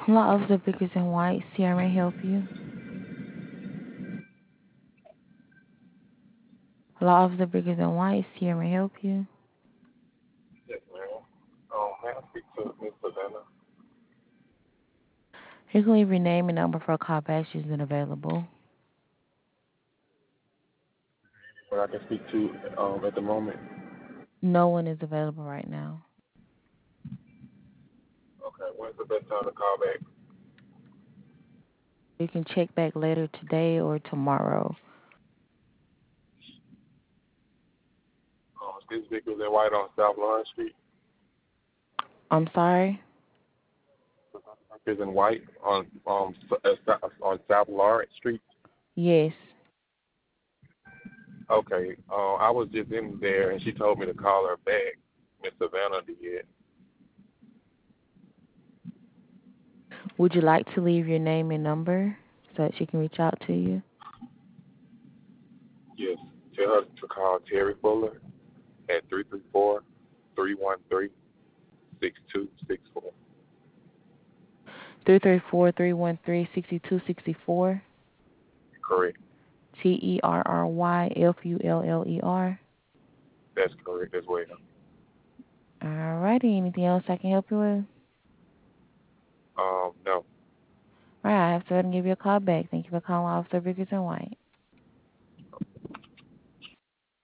Law Officer Vickers and White, Sierra may help you. Law Officer Vickers and White, Sierra may help you. Yes, ma'am. May I speak to Miss Savannah? You can leave your name and number for a call back. She's not available. Or I can speak to at the moment. No one is available right now. Okay, when's the best time to call back? You can check back later today or tomorrow. This Vickers and White on South Lawrence Street. I'm sorry? Vickers and White on South Lawrence Street. Yes. Okay. I was just in there and she told me to call her back. Miss Savannah did. Would you like to leave your name and number so that she can reach out to you? Yes. Tell her to call Terry Fuller at 334-313-6264. 334-313-6264. Correct. TerryFuller. That's correct as well. Alrighty. Anything else I can help you with? No. Alright, I have to go ahead and give you a call back. Thank you for calling Officer Vickers and White.